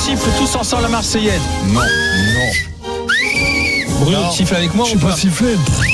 siffle tous ensemble la Marseillaise. Non. Bruno, tu siffles avec moi Je ou suis pas pas sifflé.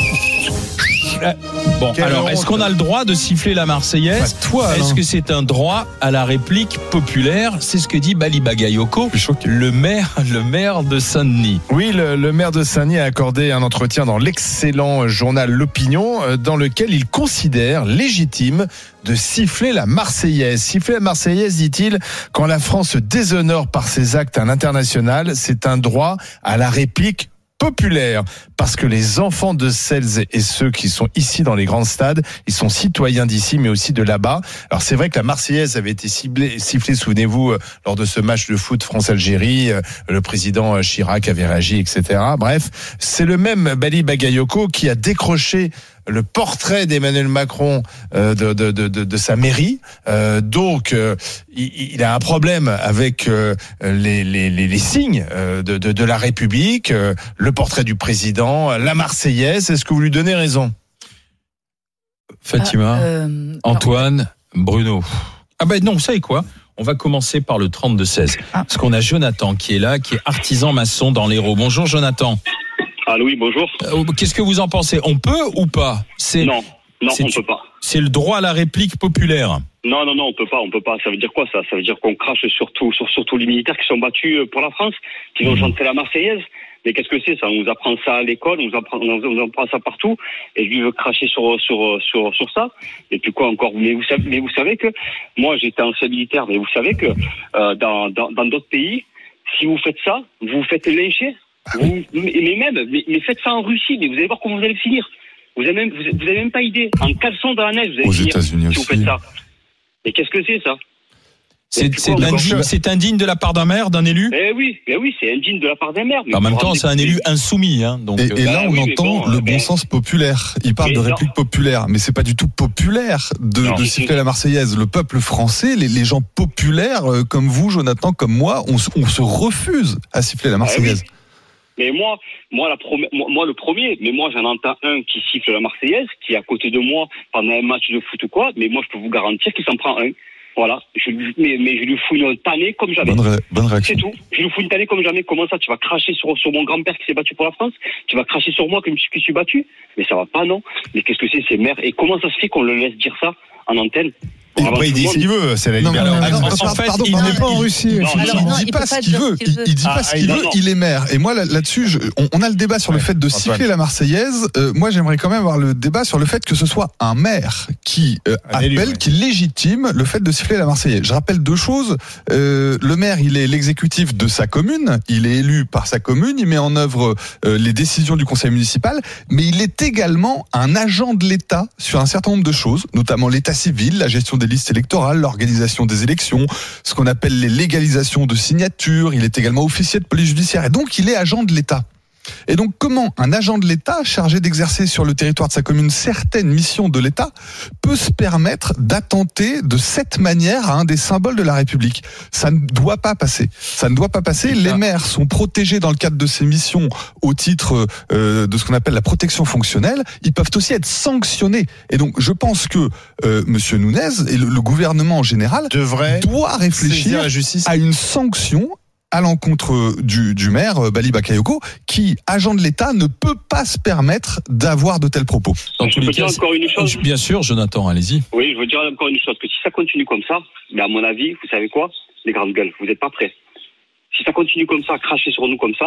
Bon, Quelle alors, honte. est-ce qu'on a le droit de siffler la Marseillaise ? Pas toi, Est-ce Alain. que c'est un droit à la réplique populaire ? C'est ce que dit Bali Bagayoko, le maire de Saint-Denis. Oui, le maire de Saint-Denis a accordé un entretien dans l'excellent journal L'Opinion, dans lequel il considère légitime de siffler la Marseillaise. Siffler la Marseillaise, dit-il, quand la France se déshonore par ses actes à l'international, c'est un droit à la réplique populaire, parce que les enfants de celles et ceux qui sont ici dans les grands stades, ils sont citoyens d'ici, mais aussi de là-bas. Alors c'est vrai que la Marseillaise avait été sifflée, souvenez-vous, lors de ce match de foot France-Algérie, le président Chirac avait réagi, etc. Bref, c'est le même Bali Bagayoko qui a décroché le portrait d'Emmanuel Macron de sa mairie. Donc, il a un problème avec les signes de la République, le portrait du président, la Marseillaise. Est-ce que vous lui donnez raison ? Fatima, Antoine, Bruno. Ah ben non, vous savez quoi ? On va commencer par le 32-16. Parce qu'on a Jonathan qui est là, qui est artisan maçon dans l'Hérault. Bonjour Jonathan. Allô, oui, bonjour. Qu'est-ce que vous en pensez ? On peut ou pas ? Non, on peut pas. C'est le droit à la réplique populaire. Non, on peut pas. Ça veut dire quoi, ça ? Ça veut dire qu'on crache sur tous les militaires qui sont battus pour la France, qui ont chanté la Marseillaise. Mais qu'est-ce que c'est, ça ? On nous apprend ça à l'école, on nous apprend ça partout, et lui veut cracher sur ça. Et puis quoi encore ? Mais vous savez que, moi j'étais ancien militaire, mais vous savez que, dans d'autres pays, si vous faites ça, vous vous faites lyncher. Mais faites ça en Russie, mais vous allez voir comment vous allez finir. Vous avez même pas idée. En caleçon dans la neige, vous allez finir si vous faites ça. Mais qu'est-ce que c'est, ça ? C'est indigne de la part d'un maire, d'un élu ? Eh oui, c'est indigne de la part d'un maire. En même temps, c'est un élu insoumis. Donc, et là, on entend le bon sens populaire. Il parle de réplique populaire, mais c'est pas du tout populaire de siffler la Marseillaise. Le peuple français, les gens populaires comme vous, Jonathan, comme moi, on se refuse à siffler la Marseillaise. Mais moi, le premier, mais moi j'en entends un qui siffle la Marseillaise, qui est à côté de moi pendant un match de foot ou quoi, mais moi je peux vous garantir qu'il s'en prend un. Voilà, mais je lui fous une tannée comme jamais. Bonne réaction. C'est tout. Je lui fous une tannée comme jamais. Comment ça, tu vas cracher sur mon grand-père qui s'est battu pour la France ? Tu vas cracher sur moi qui suis battu ? Mais ça va pas, non ? Mais qu'est-ce que c'est mères ? Et comment ça se fait qu'on le laisse dire ça en antenne ? Et après, il dit ce qu'il veut, c'est la liberté. Pardon, il n'est pas en Russie. Il ne dit pas ce qu'il veut. Il dit pas ce qu'il veut, il est maire. Et moi, là-dessus, on a le débat sur le fait de siffler la Marseillaise. Moi, j'aimerais quand même avoir le débat sur le fait que ce soit un maire qui appelle, qui légitime le fait de siffler la Marseillaise. Je rappelle deux choses. Le maire, il est l'exécutif de sa commune. Il est élu par sa commune. Il met en œuvre les décisions du conseil municipal. Mais il est également un agent de l'État sur un certain nombre de choses, notamment l'état civil, la gestion des listes électorales, l'organisation des élections, ce qu'on appelle les légalisations de signatures. Il est également officier de police judiciaire et donc il est agent de l'État. Et donc comment un agent de l'État chargé d'exercer sur le territoire de sa commune certaines missions de l'État peut se permettre d'attenter de cette manière à un des symboles de la République ? Ça ne doit pas passer. Ça ne doit pas passer. Les maires sont protégés dans le cadre de ces missions au titre de ce qu'on appelle la protection fonctionnelle. Ils peuvent aussi être sanctionnés. Et donc je pense que Monsieur Nunez et le gouvernement en général doit réfléchir à une sanction à l'encontre du maire Bali Bagayoko, qui, agent de l'État, ne peut pas se permettre d'avoir de tels propos. Je peux dire encore une chose ? Bien sûr, Jonathan, allez-y. Oui, je veux dire encore une chose, que si ça continue comme ça, mais à mon avis, vous savez quoi ? Les grandes gueules, vous n'êtes pas prêts. Si ça continue comme ça, à cracher sur nous comme ça,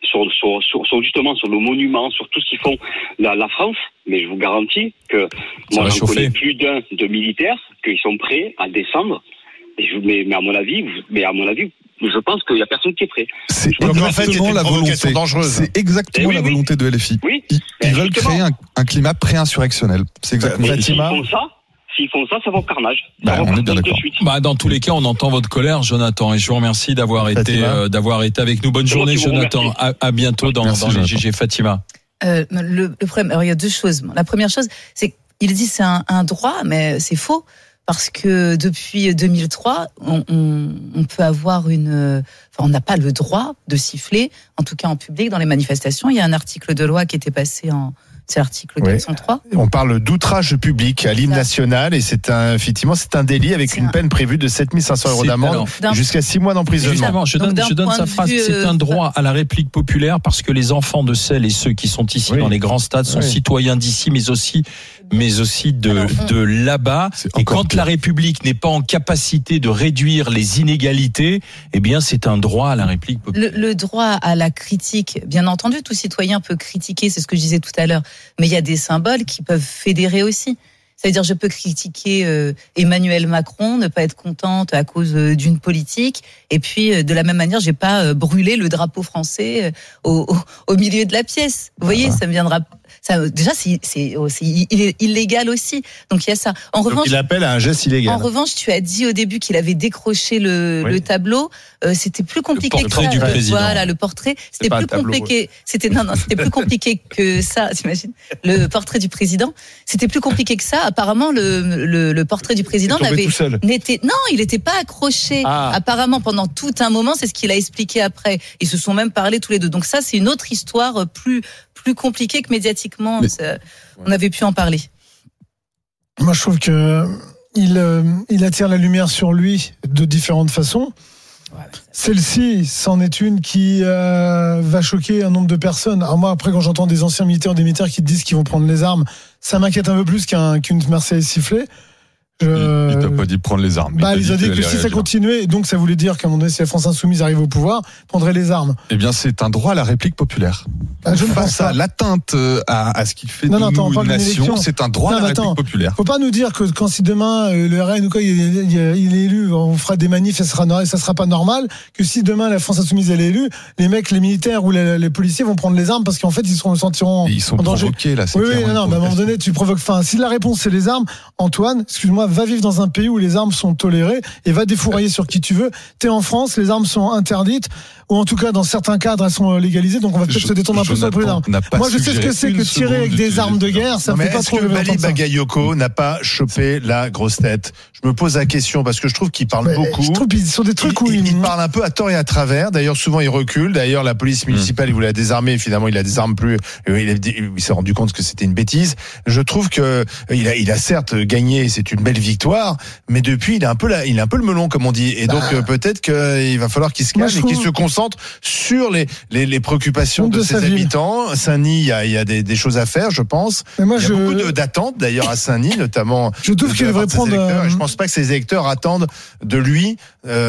justement sur nos monuments, sur tout ce qu'ils font la France, mais je vous garantis que moi j'en connais plus d'un de militaires qui sont prêts à descendre. Mais à mon avis, je pense qu'il n'y a personne qui est prêt. C'est exactement la volonté. C'est exactement la volonté de LFI. Oui. Ils veulent créer un climat pré-insurrectionnel. C'est exactement ça. S'ils font ça, ça va au carnage. On est bien d'accord. Dans tous les cas, on entend votre colère, Jonathan, et je vous remercie d'avoir été avec nous. Bonne journée, Jonathan. À bientôt dans les GG. Fatima. Le problème, alors il y a deux choses. La première chose, c'est qu'il dit c'est un droit, mais c'est faux. Parce que depuis 2003, on peut avoir on n'a pas le droit de siffler, en tout cas en public, dans les manifestations. Il y a un article de loi qui était passé C'est l'article 403. On parle d'outrage public à l'hymne national et c'est un délit avec une peine prévue de 7 500 € d'amende jusqu'à 6 mois d'emprisonnement. Je donne sa phrase. C'est un droit à la réplique populaire parce que les enfants de celles et ceux qui sont ici dans les grands stades sont citoyens d'ici, mais aussi de là-bas. Et quand la République n'est pas en capacité de réduire les inégalités, eh bien, c'est un droit à la réplique populaire. Le droit à la critique, bien entendu, tout citoyen peut critiquer, c'est ce que je disais tout à l'heure, mais il y a des symboles qui peuvent fédérer aussi. C'est-à-dire, je peux critiquer Emmanuel Macron, ne pas être contente à cause d'une politique, et puis de la même manière, j'ai pas brûlé le drapeau français au milieu de la pièce. Vous voyez, ça me viendra. Ça, déjà, c'est illégal aussi. Donc il y a ça. En revanche, il appelle à un geste illégal. En revanche, tu as dit au début qu'il avait décroché le tableau. C'était plus compliqué que ça. Le portrait du président. Voilà, le portrait. C'était plus compliqué. C'était plus compliqué que ça. T'imagines ? Le portrait du président. C'était plus compliqué que ça. Apparemment, le portrait du président il n'était pas accroché. Apparemment, pendant tout un moment, c'est ce qu'il a expliqué après. Ils se sont même parlé tous les deux. Donc ça, c'est une autre histoire plus compliquée que médiatiquement. On avait pu en parler. Moi, je trouve que il attire la lumière sur lui de différentes façons. Celle-ci, c'en est une qui va choquer un nombre de personnes. Alors moi, après, quand j'entends des anciens militaires, des militaires qui disent qu'ils vont prendre les armes, ça m'inquiète un peu plus qu'une Marseillaise sifflée. Il t'a pas dit prendre les armes. Il a dit que si ça continuait, donc ça voulait dire qu'à un moment donné, si la France Insoumise arrive au pouvoir, prendrait les armes. Eh bien, c'est un droit à la réplique populaire. Je ne pense pas. L'atteinte à ce qui fait de nous une nation, c'est un droit à la réplique populaire. Faut pas nous dire que si demain le RN ou quoi il est élu, on fera des manifs, ça sera pas normal. Que si demain la France Insoumise elle est élue, les militaires ou les policiers vont prendre les armes parce qu'en fait ils se sentiront en danger. Provoqués là. Oui, mais à un moment donné tu provoques. Enfin, si la réponse c'est les armes, Antoine, excuse-moi, va vivre dans un pays où les armes sont tolérées et va défourailler sur qui tu veux. T'es en France, les armes sont interdites. Ou en tout cas, dans certains cadres, elles sont légalisées, donc on va peut-être se détendre un peu sur le prix d'armes. Moi, je sais ce que c'est que tirer avec des armes de guerre, ça me fait pas trop rêver. Est-ce que Bali Bagayoko n'a pas chopé la grosse tête ? Je me pose la question parce que je trouve qu'il parle beaucoup. Je trouve qu'ils sont des trucs où il parle un peu à tort et à travers. D'ailleurs, souvent il recule. D'ailleurs, la police municipale, il voulait la désarmer. Finalement, il la désarme plus. Il s'est rendu compte que c'était une bêtise. Je trouve que il a certes gagné, c'est une belle victoire, mais depuis, il a un peu le melon, comme on dit. Et donc, peut-être qu'il va falloir qu'il se calme et qu'il se concentre sur les préoccupations de ses habitants. Saint-Denis, il y a des choses à faire, je pense. Il y a beaucoup d'attentes, d'ailleurs, à Saint-Denis, notamment. Je trouve qu'il devrait prendre. Je pense pas que ces électeurs attendent de lui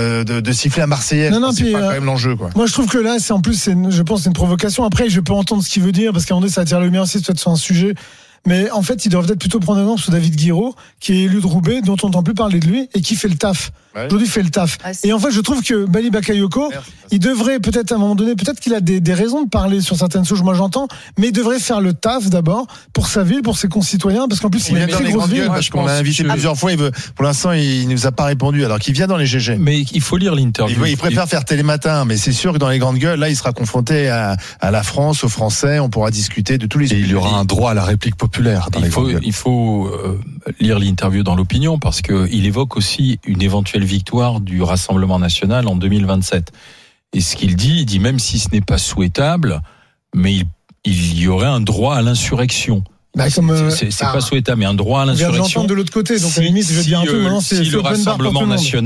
de siffler la Marseillaise. C'est pas quand même l'enjeu, quoi. Moi, je trouve que là, je pense, c'est une provocation. Après, je peux entendre ce qu'il veut dire parce qu'à un moment donné, ça attire la lumière aussi, peut-être sur un sujet. Mais en fait, il devrait peut-être plutôt prendre un exemple sur David Guiraud, qui est élu de Roubaix, dont on n'entend plus parler de lui, et qui fait le taf. Aujourd'hui, fait le taf. Et en fait, je trouve que Bali Bakayoko, il devrait peut-être à un moment donné, peut-être qu'il a des raisons de parler sur certaines choses, moi j'entends, mais il devrait faire le taf d'abord pour sa ville, pour ses concitoyens, parce qu'en plus, il a une très grosse ville. Parce qu'on l'a invité plusieurs fois, pour l'instant, il ne nous a pas répondu, alors qu'il vient dans les GG. Mais il faut lire l'interview. Il préfère faire Télématin, mais c'est sûr que dans les grandes gueules, là, il sera confronté à la France, aux Français, on pourra discuter de tous les sujets. Et il y aura un droit à la réplique populaire dans les grandes gueules. Il faut lire l'interview dans l'opinion parce qu'il évoque aussi une éventuelle victoire du Rassemblement national en 2027. Et ce qu'il dit, il dit même si ce n'est pas souhaitable, mais il y aurait un droit à l'insurrection. C'est pas souhaitable, mais un droit à l'insurrection. De l'autre côté, donc à la limite, je dis un peu maintenant, si le Rassemblement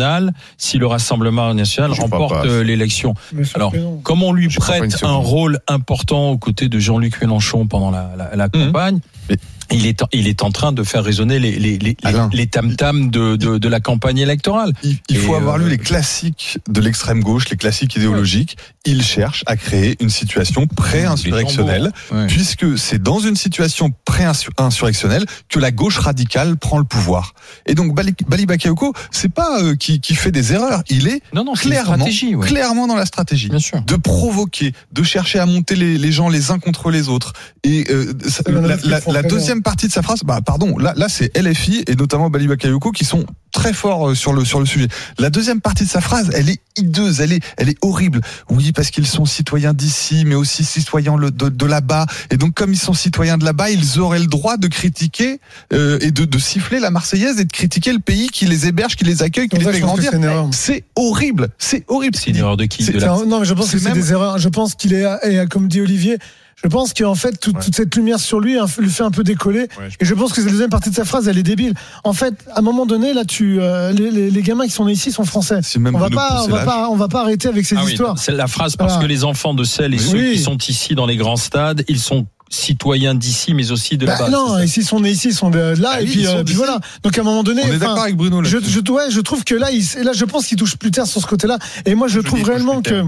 national remporte l'élection. Alors, comme on lui prête un rôle important aux côtés de Jean-Luc Mélenchon pendant la campagne, il est en train de faire résonner les tam-tams de la campagne électorale. Il faut avoir lu les classiques de l'extrême gauche, les classiques idéologiques. Il cherche à créer une situation pré-insurrectionnelle, puisque c'est dans une situation pré-insurrectionnelle que la gauche radicale prend le pouvoir. Et donc Bali Bakayoko, c'est pas qui fait des erreurs, il est clairement dans la stratégie de provoquer, de chercher à monter les gens les uns contre les autres. Et la deuxième partie de sa phrase, là c'est LFI et notamment Bali Bakayoko qui sont très forts sur le sujet. La deuxième partie de sa phrase, elle est hideuse, elle est horrible. Oui, parce qu'ils sont citoyens d'ici, mais aussi citoyens de là-bas. Et donc, comme ils sont citoyens de là-bas, ils auraient le droit de critiquer et de siffler la Marseillaise et de critiquer le pays qui les héberge, qui les accueille, qui les fait grandir. C'est horrible. C'est horrible. C'est une erreur de qui? Non, mais je pense que c'est des erreurs. Je pense qu'il est, comme dit Olivier, Je pense qu'en fait, toute cette lumière sur lui le fait un peu décoller. Et je pense que la deuxième partie de sa phrase, elle est débile. En fait, à un moment donné, là, les gamins qui sont nés ici sont français. On va pas arrêter avec ces histoires. C'est la phrase parce que les enfants de celles et ceux qui sont ici dans les grands stades, ils sont citoyens d'ici, mais aussi de là-bas. Non, ici, ils sont nés ici, ils sont de là, et puis voilà. Donc, à un moment donné. On est d'accord avec Bruno, là. Je trouve que là, je pense qu'il touche plus tard sur ce côté-là. Et moi, je trouve réellement que,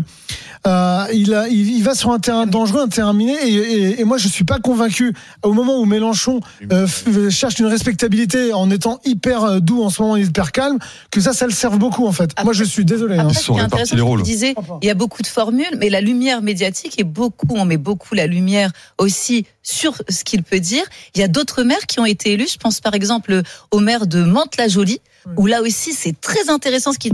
il va sur un terrain dangereux, un terrain miné, et moi, je suis pas convaincu, au moment où Mélenchon, cherche une respectabilité en étant hyper doux en ce moment, hyper calme, que ça le serve beaucoup, en fait. Après, moi, je suis désolé. Après, ce qui est intéressant, je disais, il y a beaucoup de formules, mais la lumière médiatique on met beaucoup la lumière aussi sur ce qu'il peut dire. Il y a d'autres maires qui ont été élus. Je pense par exemple au maire de Mantes-la-Jolie, où là aussi c'est très intéressant ce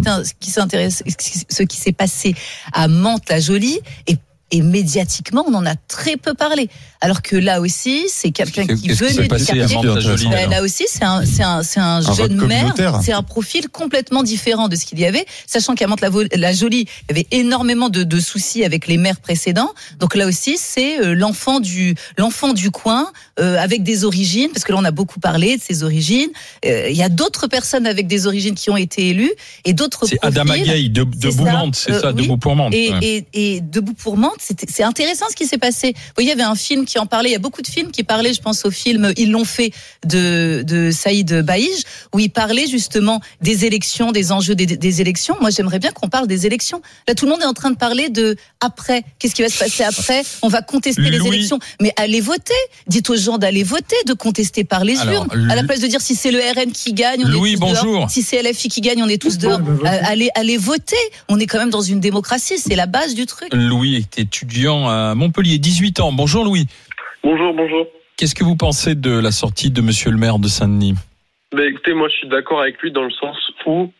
qui s'est passé à Mantes-la-Jolie, et médiatiquement on en a très peu parlé. Alors que là aussi c'est quelqu'un qui venait du quartier. Là aussi c'est un jeune maire, c'est un profil complètement différent de ce qu'il y avait, sachant qu'à Mantes-la-Jolie il y avait énormément de soucis avec les maires précédents. Donc là aussi c'est l'enfant du coin, avec des origines, parce que là on a beaucoup parlé de ses origines. Il y a d'autres personnes avec des origines qui ont été élues et d'autres profils. C'est Adam Agaï de Bourg-Mantes, c'est ça, de Bourg-pour-Mantes. Et de Bourg-pour-Mantes, c'est intéressant ce qui s'est passé. Vous voyez, il y avait un film qui en parlait. Il y a beaucoup de films qui parlaient, je pense au film Ils l'ont fait de Saïd Baïj, où il parlait justement des élections, des enjeux des élections. Moi, j'aimerais bien qu'on parle des élections. Là, tout le monde est en train de parler de après. Qu'est-ce qui va se passer après? On va contester les élections. Mais allez voter. Dites aux gens d'aller voter, de contester par les urnes. À la place de dire si c'est le RN qui gagne, on est tous dehors. Si c'est LFI qui gagne, on est tous dehors. Allez voter. On est quand même dans une démocratie. C'est la base du truc. Louis est étudiant à Montpellier, 18 ans. Bonjour Louis. Bonjour. Qu'est-ce que vous pensez de la sortie de monsieur le maire de Saint-Denis? Écoutez, moi je suis d'accord avec lui dans le sens où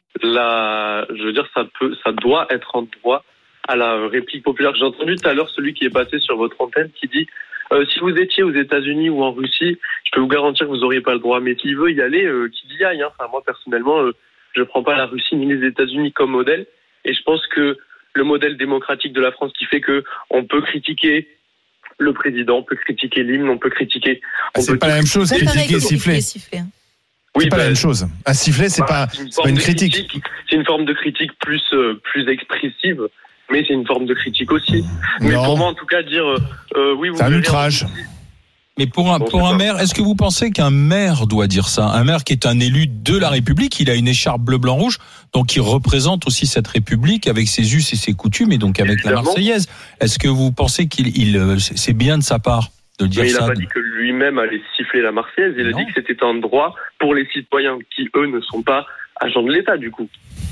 ça doit être un droit à la réplique populaire. J'ai entendu tout à l'heure celui qui est passé sur votre antenne qui dit si vous étiez aux États-Unis ou en Russie, je peux vous garantir que vous n'auriez pas le droit. Mais s'il veut y aller, qu'il y aille. Enfin, moi personnellement, je prends pas la Russie ni les États-Unis comme modèle. Et je pense que le modèle démocratique de la France qui fait que on peut critiquer le président, on peut critiquer l'hymne, on peut critiquer. C'est pas la même chose, critiquer et siffler. Oui, c'est pas la même chose. Un sifflet, c'est pas une critique. C'est une forme de critique plus expressive, mais c'est une forme de critique aussi. Mais pour moi, en tout cas, dire oui, vous. C'est un outrage. Mais pour un maire, est-ce que vous pensez qu'un maire doit dire ça? Un maire qui est un élu de la République, il a une écharpe bleu, blanc, rouge, donc il représente aussi cette République avec ses us et ses coutumes, et donc avec la Marseillaise. Est-ce que vous pensez c'est bien de sa part de dire ça? Il n'a pas dit que lui-même allait siffler la Marseillaise, il a dit que c'était un droit pour les citoyens qui, eux, ne sont pas agents de l'État, du coup.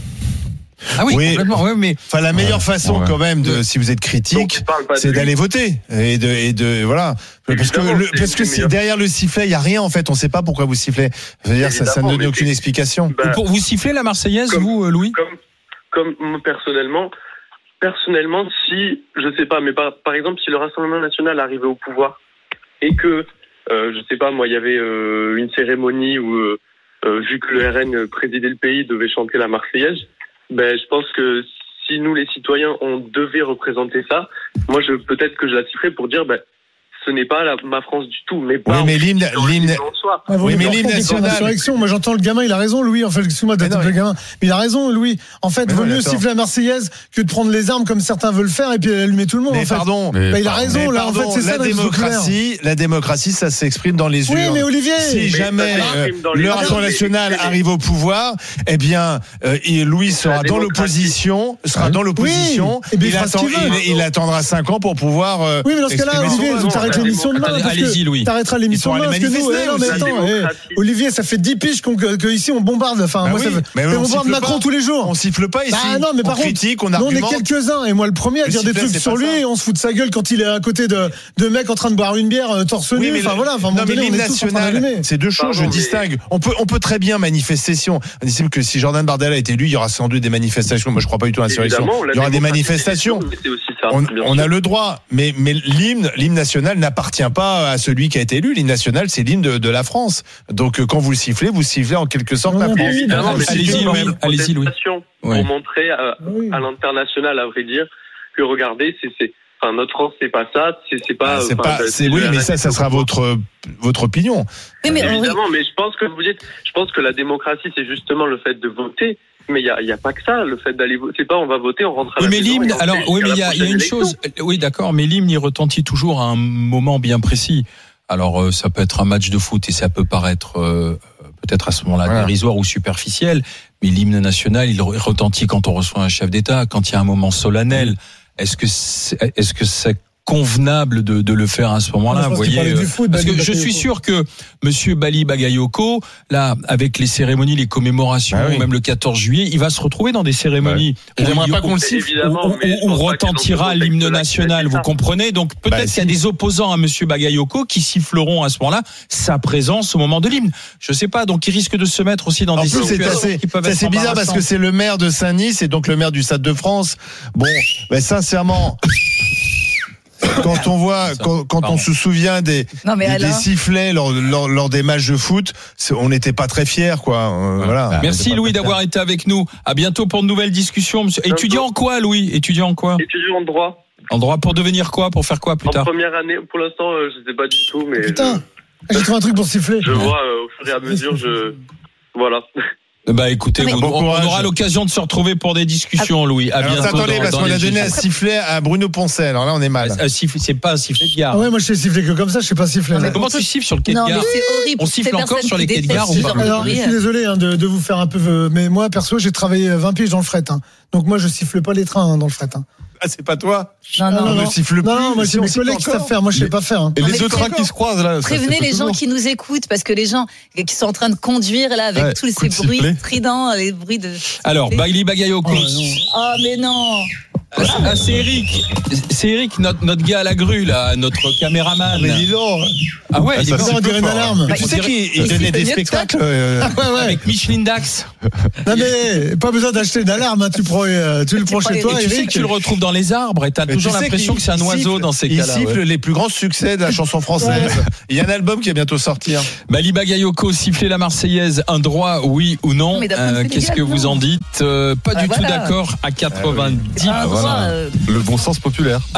Ah oui, complètement. Oui, mais la meilleure façon quand même si vous êtes critique, c'est d'aller voter et de voilà. Parce que derrière le sifflet, il y a rien en fait. On ne sait pas pourquoi vous sifflez. Je veux dire, ça ne donne aucune explication. Vous sifflez la Marseillaise, vous, Louis? Comme personnellement, si je sais pas, mais par exemple, si le Rassemblement national arrivait au pouvoir et que je sais pas, moi, il y avait une cérémonie où vu que le RN présidait le pays devait chanter la Marseillaise. Je pense que si nous les citoyens on devait représenter ça, moi peut-être que je la sifflerais pour dire ce n'est pas ma France du tout, mais pas. Oui, mais l'hymne national. Moi j'entends le gamin, il a raison, Louis. En fait, excuse-moi d'être le gamin, mais il a raison, Louis. En fait, vaut mieux siffler la Marseillaise que de prendre les armes comme certains veulent faire et puis allumer tout le monde. Mais pardon. Il a raison là. En fait, c'est ça la démocratie, ça s'exprime dans les urnes. Oui, mais Olivier. Si jamais le Rassemblement national arrive au pouvoir, eh bien, Louis sera dans l'opposition. Il attendra 5 ans pour pouvoir. Oui, mais dans ce cas-là, Olivier, t'arrêtes l'émission demain. Allez-y, Louis. T'arrêteras l'émission demain parce que nous, non, mais attends, Olivier, ça fait 10 piges que ici on bombarde. Enfin, moi, on bombarde Macron tous les jours. On siffle pas ici. Non, mais par contre, critique, on on est quelques-uns. Et moi, le premier à dire des trucs sur lui, et on se fout de sa gueule quand il est à côté de mecs en train de boire une bière torse nu. Enfin voilà. Non, mais l'hymne national, c'est deux choses. Je distingue. On peut très bien manifester. On estime que si Jordan Bardella était élu, il y aura sans doute des manifestations. Moi, je crois pas du tout à l'insurrection. Il y aura des manifestations. On a le droit, mais l'hymne national n'appartient pas à celui qui a été élu. L'hymne national, c'est l'hymne de la France. Donc, quand vous le sifflez en quelque sorte la France. Allez-y, Louis. Pour montrer à l'international, à vrai dire, que regardez, Enfin, notre France, c'est pas ça. Oui, mais ça sera votre opinion. Oui, mais évidemment, mais je pense que la démocratie, c'est justement le fait de voter. Mais il y a pas que ça, le fait d'aller voter. C'est pas on va voter, on rentre à la maison. Mais l'hymne, il y a une chose. Oui, d'accord, mais l'hymne, il retentit toujours à un moment bien précis. Alors, ça peut être un match de foot et ça peut paraître peut-être à ce moment-là dérisoire ou superficiel. Mais l'hymne national, il retentit quand on reçoit un chef d'État, quand il y a un moment solennel. Est-ce que c'est convenable de le faire à ce moment-là, vous voyez, parce que je suis sûr que monsieur Bali Bagayoko, là, avec les cérémonies, les commémorations, même le 14 juillet, il va se retrouver dans des cérémonies où retentira l'hymne national, vous comprenez? Donc peut-être qu'il y a des opposants à monsieur Bagayoko qui siffleront à ce moment-là sa présence au moment de l'hymne. Je sais pas, donc il risque de se mettre aussi dans des situations qui peuvent être c'est bizarre parce que c'est le maire de Saint-Denis, et donc le maire du Stade de France. Bon, sincèrement, quand on voit, quand on se souvient des sifflets lors des matchs de foot, on n'était pas très fiers, quoi. Voilà. Merci Louis d'avoir été avec nous. À bientôt pour de nouvelles discussions. Monsieur. Étudiant en quoi, Louis? Étudiant en quoi? Étudiant en droit. En droit pour devenir quoi? Pour faire quoi plus tard? En première année. Pour l'instant, je sais pas du tout, mais. Putain, j'ai trouvé un truc pour siffler. Je vois au fur et à mesure, voilà. Bah écoutez, on aura l'occasion de se retrouver pour des discussions, Louis. À bientôt. Attendez, parce qu'on a donné un sifflet à Bruno Poncet. Alors là, on est mal. C'est pas un sifflet de gare. Ah ouais, moi je sais siffler que comme ça, je sais pas siffler. Mais comment tu siffles sur le quai de gare? C'est horrible. On siffle encore sur les quais de gare ou pas? Alors, je suis désolé de vous faire un peu, mais moi perso, j'ai travaillé 20 piges dans le fret. Donc moi, je siffle pas les trains dans le fret. Ah, c'est pas toi? Non. Ne siffle plus. Non, moi c'est mes collègues qui savent faire. Moi je sais pas faire. Et les deux trains qui se croisent là. Prévenez les gens qui nous écoutent, parce que les gens qui sont en train de conduire là avec tous ces bruits stridents, les bruits de. Alors, Bali Bagayoko. Oh mais non. C'est Eric, notre gars à la grue là, notre caméraman. Mais dis donc. Ah ouais, il on dirait une alarme. Tu sais qu'il donnait des spectacles avec Micheline Dax. Non mais pas besoin d'acheter une alarme, tu le prends chez toi. Et tu sais que tu le retrouves dans les arbres et t'as toujours l'impression que c'est un oiseau dans ces cas-là. Il siffle les plus grands succès de la chanson française. Il y a un album qui va bientôt sortir. Bali Bagayoko, siffler la Marseillaise, un droit, oui ou non? Qu'est-ce que vous en dites? Pas du tout d'accord à 90%. Le bon sens populaire.